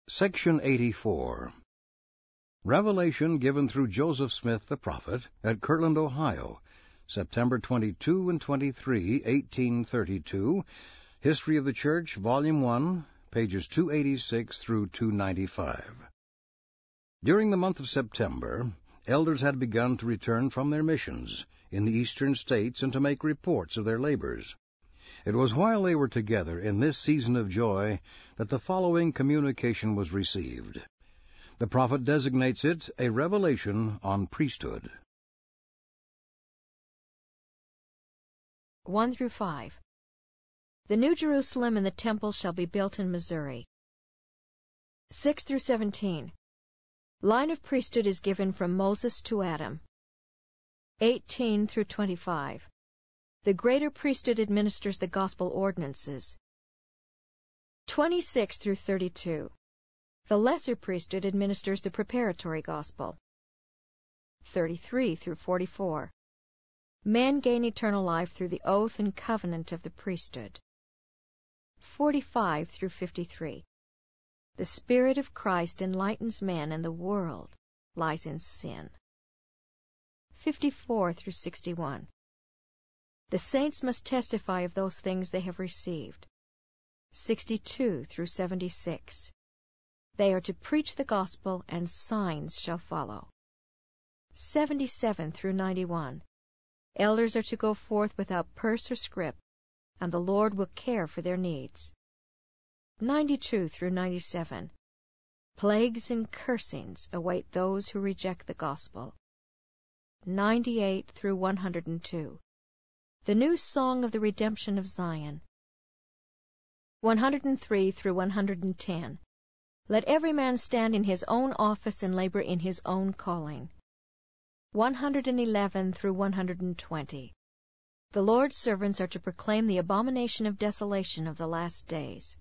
Section 84. Revelation given through Joseph Smith the prophet at Kirtland, Ohio, September 22 and 23, 1832. History of the Church, Volume 1, pages 286 through 295. During the month of September, elders had begun to return from their missions in the eastern states and to make reports of their labors. It was while they were together in this season of joy that the following communication was received. The prophet designates it a revelation on priesthood. 1 through 5. The New Jerusalem and the temple shall be built in Missouri. 6 through 17. Line of priesthood is given from Moses to Adam. 18 through 25. The greater priesthood administers the gospel ordinances. 26 through 32. The lesser priesthood administers the preparatory gospel. 33 through 44. Men gain eternal life through the oath and covenant of the priesthood. 45 through 53. The Spirit of Christ enlightens man, and the world lies in sin. 54 through 61. The saints must testify of those things they have received. 62 through 76. They are to preach the gospel, and signs shall follow. 77 through 91. Elders are to go forth without purse or scrip, and the Lord will care for their needs. 92 through 97. Plagues and cursings await those who reject the gospel. 98 through 102. The new song of the redemption of Zion. 103 through 110. Let every man stand in his own office and labor in his own calling. 111 through 120. The Lord's servants are to proclaim the abomination of desolation of the last days.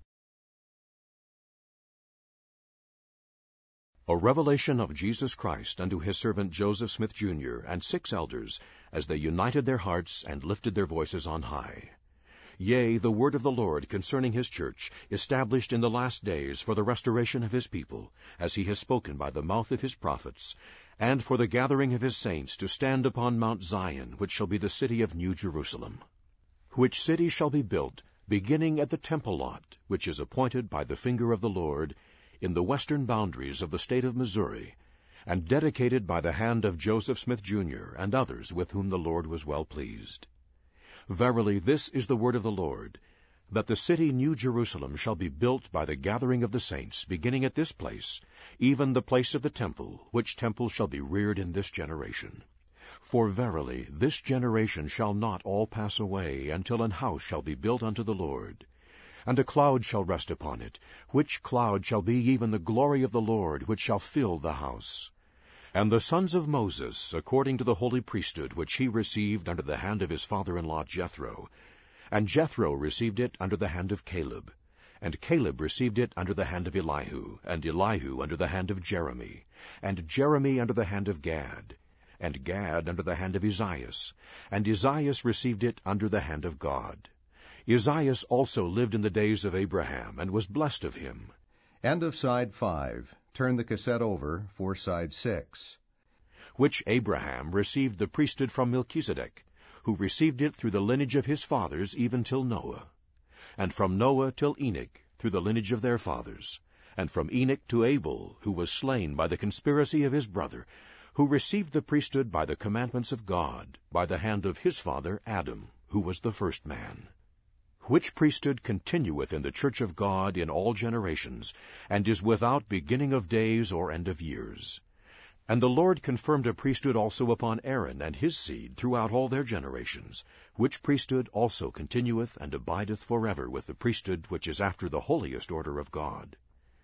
A revelation of Jesus Christ unto his servant Joseph Smith, Jr., and 6 elders, as they united their hearts and lifted their voices on high. Yea, the word of the Lord concerning his church, established in the last days for the restoration of his people, as he has spoken by the mouth of his prophets, and for the gathering of his saints to stand upon Mount Zion, which shall be the city of New Jerusalem. Which city shall be built, beginning at the temple lot, which is appointed by the finger of the Lord, in the western boundaries of the state of Missouri, and dedicated by the hand of Joseph Smith, Jr., and others with whom the Lord was well pleased. Verily, this is the word of the Lord, that the city New Jerusalem shall be built by the gathering of the saints, beginning at this place, even the place of the temple, which temple shall be reared in this generation. For verily, this generation shall not all pass away, until an house shall be built unto the Lord. And a cloud shall rest upon it, which cloud shall be even the glory of the Lord, which shall fill the house. And the sons of Moses, according to the holy priesthood which he received under the hand of his father-in-law Jethro, and Jethro received it under the hand of Caleb, and Caleb received it under the hand of Elihu, and Elihu under the hand of Jeremy, and Jeremy under the hand of Gad, and Gad under the hand of Esaias, and Esaias received it under the hand of God. Esaias also lived in the days of Abraham, and was blessed of him. End of side 5. Turn the cassette over for side 6. Which Abraham received the priesthood from Melchizedek, who received it through the lineage of his fathers even till Noah. And from Noah till Enoch, through the lineage of their fathers. And from Enoch to Abel, who was slain by the conspiracy of his brother, who received the priesthood by the commandments of God, by the hand of his father Adam, who was the first man. Which priesthood continueth in the church of God in all generations, and is without beginning of days or end of years. And the Lord confirmed a priesthood also upon Aaron and his seed throughout all their generations, which priesthood also continueth and abideth forever with the priesthood which is after the holiest order of God.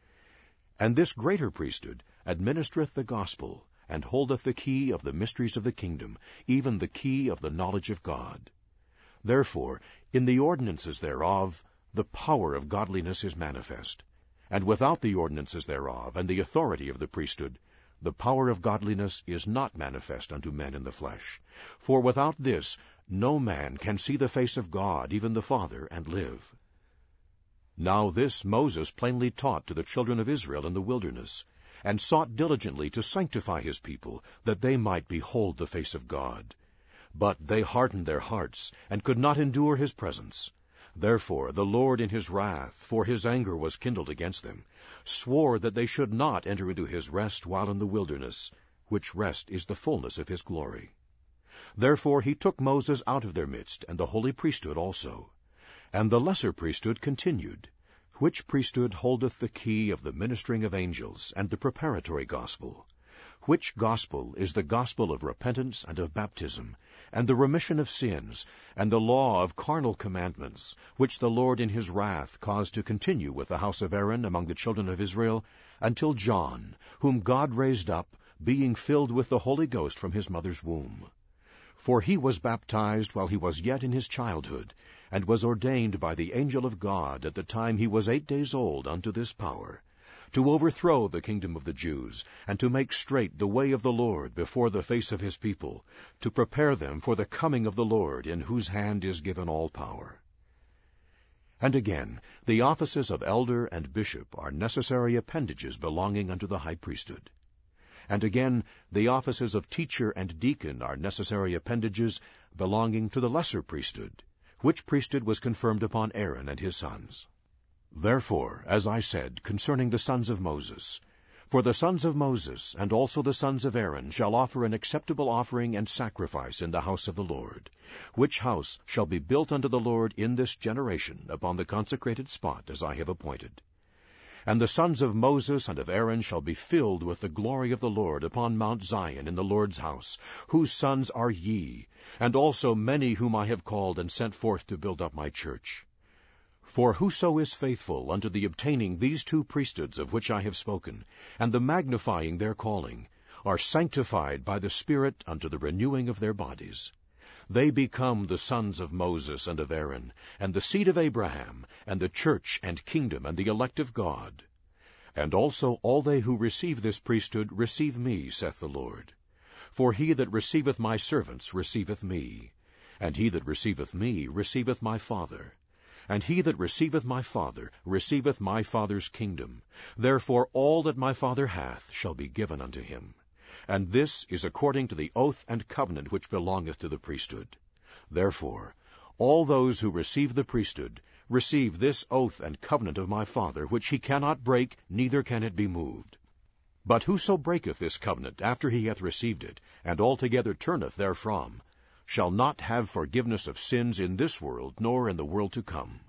And this greater priesthood administereth the gospel, and holdeth the key of the mysteries of the kingdom, even the key of the knowledge of God. Therefore, in the ordinances thereof, the power of godliness is manifest. And without the ordinances thereof, and the authority of the priesthood, the power of godliness is not manifest unto men in the flesh. For without this, no man can see the face of God, even the Father, and live. Now this Moses plainly taught to the children of Israel in the wilderness, and sought diligently to sanctify his people, that they might behold the face of God. But they hardened their hearts, and could not endure his presence. Therefore the Lord in his wrath, for his anger was kindled against them, swore that they should not enter into his rest while in the wilderness, which rest is the fullness of his glory. Therefore he took Moses out of their midst, and the holy priesthood also. And the lesser priesthood continued, which priesthood holdeth the key of the ministering of angels, and the preparatory gospel, which gospel is the gospel of repentance and of baptism, and the remission of sins, and the law of carnal commandments, which the Lord in his wrath caused to continue with the house of Aaron among the children of Israel, until John, whom God raised up, being filled with the Holy Ghost from his mother's womb. For he was baptized while he was yet in his childhood, and was ordained by the angel of God at the time he was 8 days old unto this power, to overthrow the kingdom of the Jews, and to make straight the way of the Lord before the face of his people, to prepare them for the coming of the Lord, in whose hand is given all power. And again, the offices of elder and bishop are necessary appendages belonging unto the high priesthood. And again, the offices of teacher and deacon are necessary appendages belonging to the lesser priesthood, which priesthood was confirmed upon Aaron and his sons. Therefore, as I said concerning the sons of Moses, for the sons of Moses and also the sons of Aaron shall offer an acceptable offering and sacrifice in the house of the Lord, which house shall be built unto the Lord in this generation upon the consecrated spot as I have appointed. And the sons of Moses and of Aaron shall be filled with the glory of the Lord upon Mount Zion in the Lord's house, whose sons are ye, and also many whom I have called and sent forth to build up my church. For whoso is faithful unto the obtaining these 2 priesthoods of which I have spoken, and the magnifying their calling, are sanctified by the Spirit unto the renewing of their bodies. They become the sons of Moses and of Aaron, and the seed of Abraham, and the church and kingdom, and the elect of God. And also all they who receive this priesthood receive me, saith the Lord. For he that receiveth my servants receiveth me, and he that receiveth me receiveth my Father. And he that receiveth my Father receiveth my Father's kingdom. Therefore all that my Father hath shall be given unto him. And this is according to the oath and covenant which belongeth to the priesthood. Therefore all those who receive the priesthood receive this oath and covenant of my Father, which he cannot break, neither can it be moved. But whoso breaketh this covenant after he hath received it, and altogether turneth therefrom, shall not have forgiveness of sins in this world, nor in the world to come.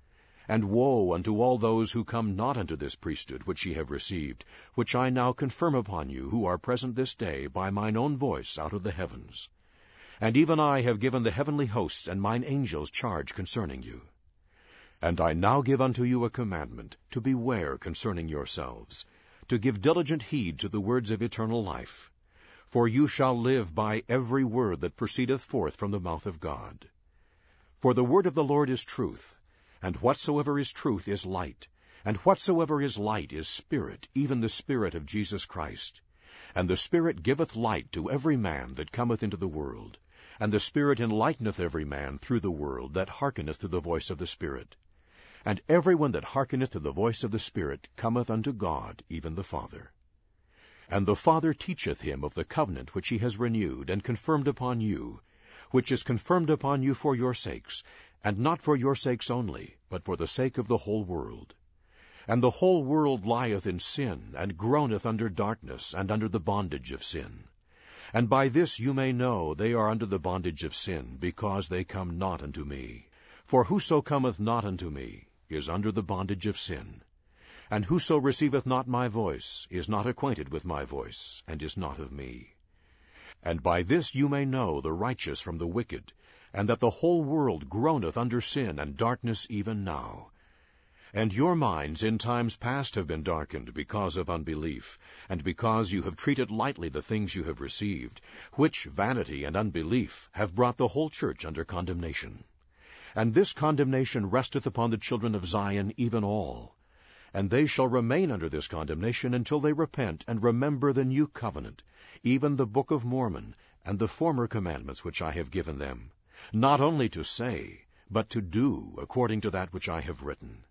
And woe unto all those who come not unto this priesthood which ye have received, which I now confirm upon you, who are present this day, by mine own voice out of the heavens. And even I have given the heavenly hosts and mine angels charge concerning you. And I now give unto you a commandment, to beware concerning yourselves, to give diligent heed to the words of eternal life. For you shall live by every word that proceedeth forth from the mouth of God. For the word of the Lord is truth, and whatsoever is truth is light, and whatsoever is light is spirit, even the Spirit of Jesus Christ. And the Spirit giveth light to every man that cometh into the world, and the Spirit enlighteneth every man through the world that hearkeneth to the voice of the Spirit. And every one that hearkeneth to the voice of the Spirit cometh unto God, even the Father. And the Father teacheth him of the covenant which he has renewed and confirmed upon you, which is confirmed upon you for your sakes, and not for your sakes only, but for the sake of the whole world. And the whole world lieth in sin, and groaneth under darkness, and under the bondage of sin. And by this you may know they are under the bondage of sin, because they come not unto me. For whoso cometh not unto me is under the bondage of sin. And whoso receiveth not my voice is not acquainted with my voice, and is not of me. And by this you may know the righteous from the wicked, and that the whole world groaneth under sin and darkness even now. And your minds in times past have been darkened because of unbelief, and because you have treated lightly the things you have received, which vanity and unbelief have brought the whole church under condemnation. And this condemnation resteth upon the children of Zion, even all. And they shall remain under this condemnation until they repent and remember the new covenant, even the book of Mormon, and the former commandments which I have given them, not only to say, but to do according to that which I have written,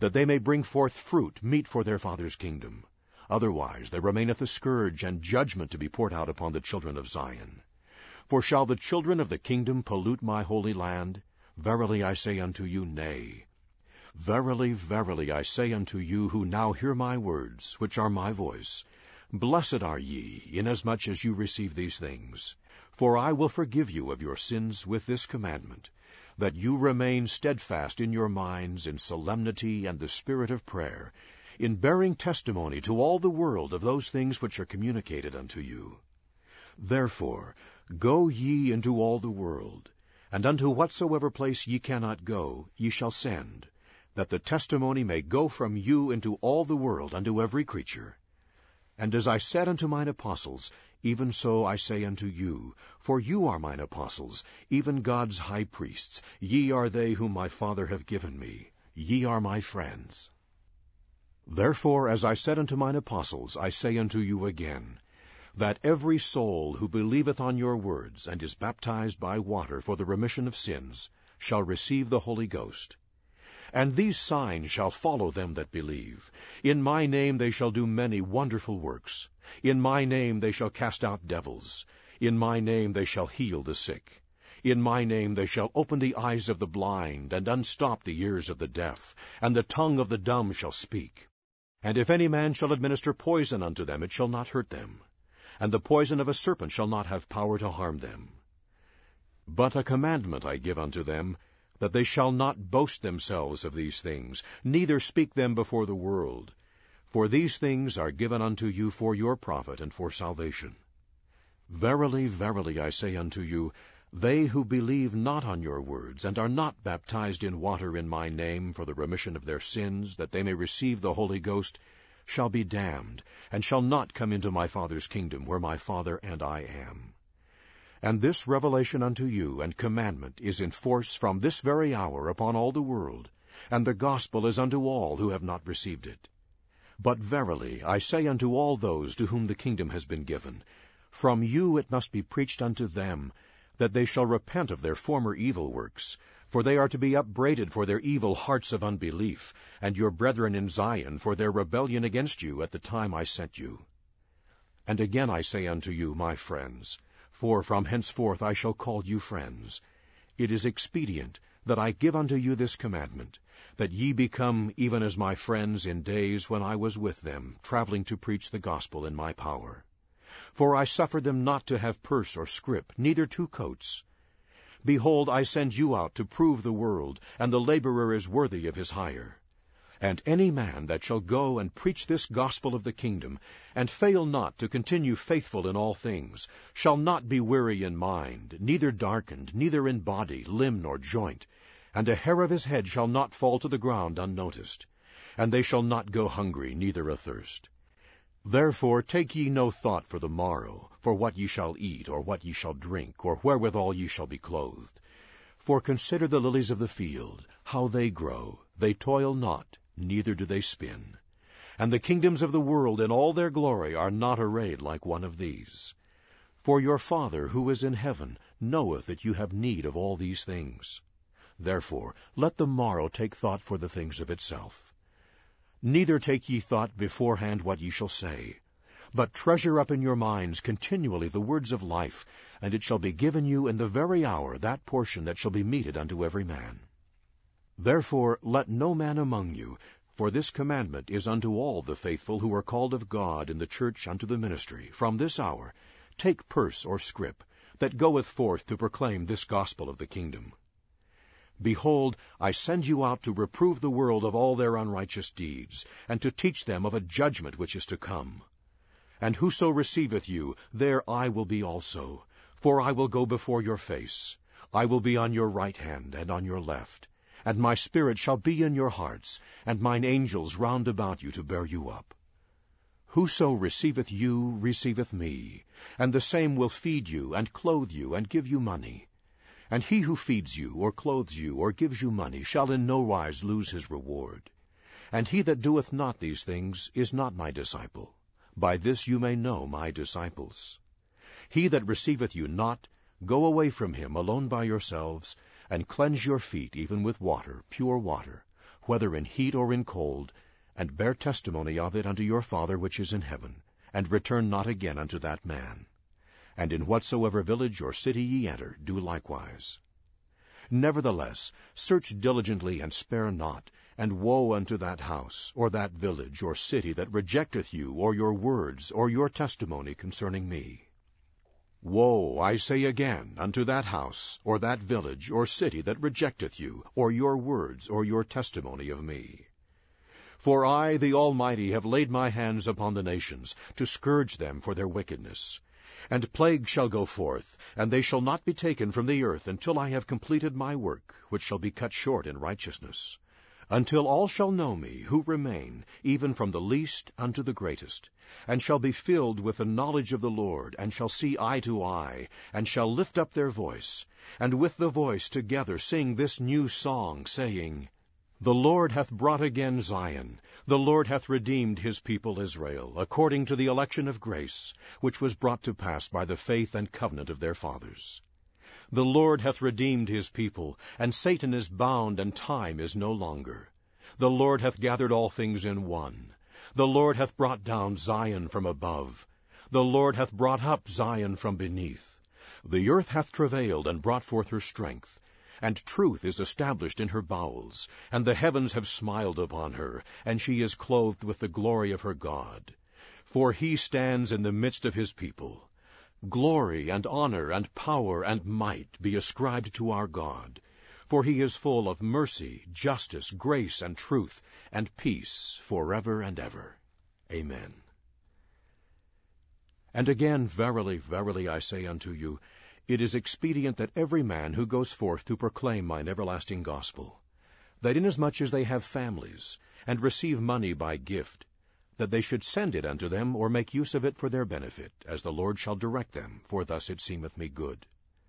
that they may bring forth fruit meet for their Father's kingdom. Otherwise there remaineth a scourge and judgment to be poured out upon the children of Zion. For shall the children of the kingdom pollute my holy land? Verily I say unto you, nay. Verily, verily, I say unto you who now hear my words, which are my voice, blessed are ye, inasmuch as you receive these things. For I will forgive you of your sins with this commandment, that you remain steadfast in your minds in solemnity and the spirit of prayer, in bearing testimony to all the world of those things which are communicated unto you. Therefore go ye into all the world, and unto whatsoever place ye cannot go, ye shall send, that the testimony may go from you into all the world unto every creature. And as I said unto mine apostles, even so I say unto you, for you are mine apostles, even God's high priests. Ye are they whom my Father hath given me. Ye are my friends. Therefore, as I said unto mine apostles, I say unto you again, that every soul who believeth on your words, and is baptized by water for the remission of sins, shall receive the Holy Ghost. And these signs shall follow them that believe. In my name they shall do many wonderful works. In my name they shall cast out devils. In my name they shall heal the sick. In my name they shall open the eyes of the blind, and unstop the ears of the deaf, and the tongue of the dumb shall speak. And if any man shall administer poison unto them, it shall not hurt them. And the poison of a serpent shall not have power to harm them. But a commandment I give unto them, that they shall not boast themselves of these things, neither speak them before the world. For these things are given unto you for your profit and for salvation. Verily, verily, I say unto you, they who believe not on your words, and are not baptized in water in my name for the remission of their sins, that they may receive the Holy Ghost, shall be damned, and shall not come into my Father's kingdom, where my Father and I am. And this revelation unto you and commandment is in force from this very hour upon all the world, and the gospel is unto all who have not received it. But verily I say unto all those to whom the kingdom has been given, from you it must be preached unto them, that they shall repent of their former evil works, for they are to be upbraided for their evil hearts of unbelief, and your brethren in Zion for their rebellion against you at the time I sent you. And again I say unto you, my friends, for from henceforth I shall call you friends, it is expedient that I give unto you this commandment, that ye become even as my friends in days when I was with them, traveling to preach the gospel in my power. For I suffered them not to have purse or scrip, neither 2 coats. Behold, I send you out to prove the world, and the laborer is worthy of his hire. And any man that shall go and preach this gospel of the kingdom, and fail not to continue faithful in all things, shall not be weary in mind, neither darkened, neither in body, limb, nor joint, and a hair of his head shall not fall to the ground unnoticed. And they shall not go hungry, neither athirst. Therefore take ye no thought for the morrow, for what ye shall eat, or what ye shall drink, or wherewithal ye shall be clothed. For consider the lilies of the field, how they grow, they toil not, neither do they spin. And the kingdoms of the world in all their glory are not arrayed like one of these. For your Father who is in heaven knoweth that you have need of all these things. Therefore let the morrow take thought for the things of itself. Neither take ye thought beforehand what ye shall say, but treasure up in your minds continually the words of life, and it shall be given you in the very hour that portion that shall be meted unto every man. Therefore let no man among you, for this commandment is unto all the faithful who are called of God in the church unto the ministry, from this hour, take purse or scrip, that goeth forth to proclaim this gospel of the kingdom. Behold, I send you out to reprove the world of all their unrighteous deeds, and to teach them of a judgment which is to come. And whoso receiveth you, there I will be also, for I will go before your face. I will be on your right hand and on your left, and my spirit shall be in your hearts, and mine angels round about you to bear you up. Whoso receiveth you receiveth me, and the same will feed you, and clothe you, and give you money. And he who feeds you, or clothes you, or gives you money, shall in no wise lose his reward. And he that doeth not these things is not my disciple. By this you may know my disciples. He that receiveth you not, go away from him alone by yourselves, and cleanse your feet even with water, pure water. whether in heat or in cold, and bear testimony of it unto your Father which is in heaven, and return not again unto that man. And in whatsoever village or city ye enter, do likewise. Nevertheless, search diligently and spare not, and woe unto that house, or that village, or city that rejecteth you, or your words, or your testimony concerning me. Woe, I say again, unto that house, or that village, or city that rejecteth you, or your words, or your testimony of me. For I, the Almighty, have laid my hands upon the nations, to scourge them for their wickedness. And plagues shall go forth, and they shall not be taken from the earth until I have completed my work, which shall be cut short in righteousness. Until all shall know me, who remain, even from the least unto the greatest, and shall be filled with the knowledge of the Lord, and shall see eye to eye, and shall lift up their voice, and with the voice together sing this new song, saying, The Lord hath brought again Zion, the Lord hath redeemed his people Israel, according to the election of grace, which was brought to pass by the faith and covenant of their fathers. The Lord hath redeemed his people, and Satan is bound, and time is no longer. The Lord hath gathered all things in one. The Lord hath brought down Zion from above. The Lord hath brought up Zion from beneath. The earth hath travailed and brought forth her strength, and truth is established in her bowels, and the heavens have smiled upon her, and she is clothed with the glory of her God. For he stands in the midst of his people. Glory and honor and power and might be ascribed to our God, for he is full of mercy, justice, grace, and truth, and peace forever and ever. Amen. And again, verily, verily, I say unto you, it is expedient that every man who goes forth to proclaim mine everlasting gospel, that inasmuch as they have families, and receive money by gift, that they should send it unto them, or make use of it for their benefit, as the Lord shall direct them, for thus it seemeth me good.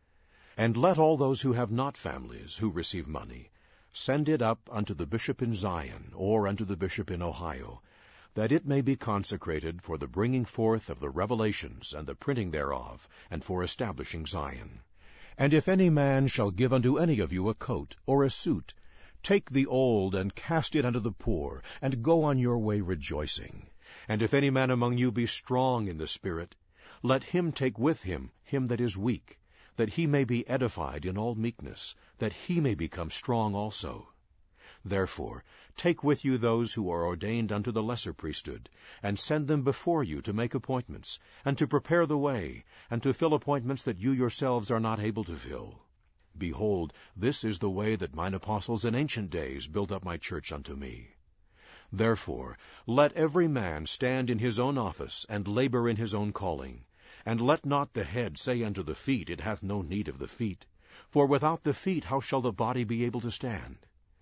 And let all those who have not families, who receive money, send it up unto the bishop in Zion, or unto the bishop in Ohio, that it may be consecrated for the bringing forth of the revelations and the printing thereof, and for establishing Zion. And if any man shall give unto any of you a coat or a suit, take the old, and cast it unto the poor, and go on your way rejoicing. And if any man among you be strong in the Spirit, let him take with him that is weak, that he may be edified in all meekness, that he may become strong also. Therefore take with you those who are ordained unto the lesser priesthood, and send them before you to make appointments, and to prepare the way, and to fill appointments that you yourselves are not able to fill. Behold, this is the way that mine apostles in ancient days built up my church unto me. Therefore let every man stand in his own office, and labor in his own calling. And let not the head say unto the feet, It hath no need of the feet. For without the feet how shall the body be able to stand?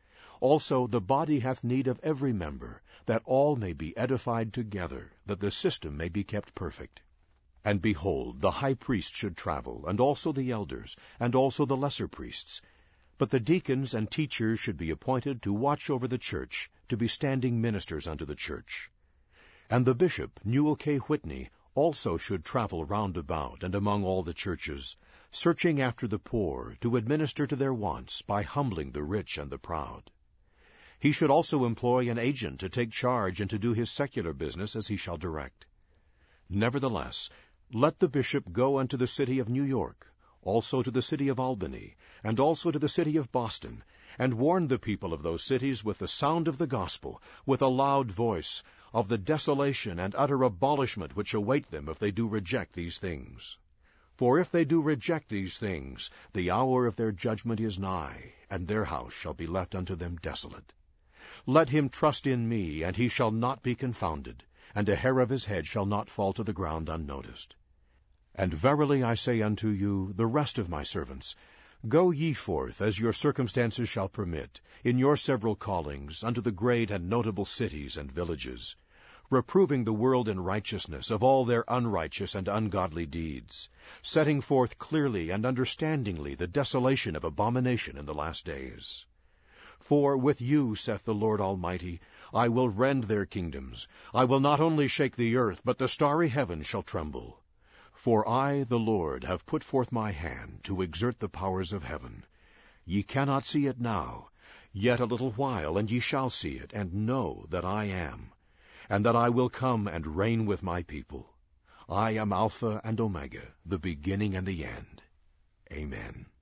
Also the body hath need of every member, that all may be edified together, that the system may be kept perfect. And behold, the high priest should travel, and also the elders, and also the lesser priests. But the deacons and teachers should be appointed to watch over the church, to be standing ministers unto the church. And the bishop, Newell K. Whitney, also should travel round about, and among all the churches, searching after the poor, to administer to their wants, by humbling the rich and the proud. He should also employ an agent to take charge and to do his secular business as he shall direct. Nevertheless, let the bishop go unto the city of New York, also to the city of Albany, and also to the city of Boston, and warn the people of those cities with the sound of the gospel, with a loud voice, of the desolation and utter abolishment which await them if they do reject these things. For if they do reject these things, the hour of their judgment is nigh, and their house shall be left unto them desolate. Let him trust in me, and he shall not be confounded, and a hair of his head shall not fall to the ground unnoticed. And verily I say unto you, the rest of my servants, go ye forth, as your circumstances shall permit, in your several callings, unto the great and notable cities and villages, reproving the world in righteousness of all their unrighteous and ungodly deeds, setting forth clearly and understandingly the desolation of abomination in the last days. For with you, saith the Lord Almighty, I will rend their kingdoms. I will not only shake the earth, but the starry heaven shall tremble. For I, the Lord, have put forth my hand to exert the powers of heaven. Ye cannot see it now, Yet a little while, and ye shall see it, and know that I am, and that I will come and reign with my people. I am Alpha and Omega, the beginning and the end. Amen.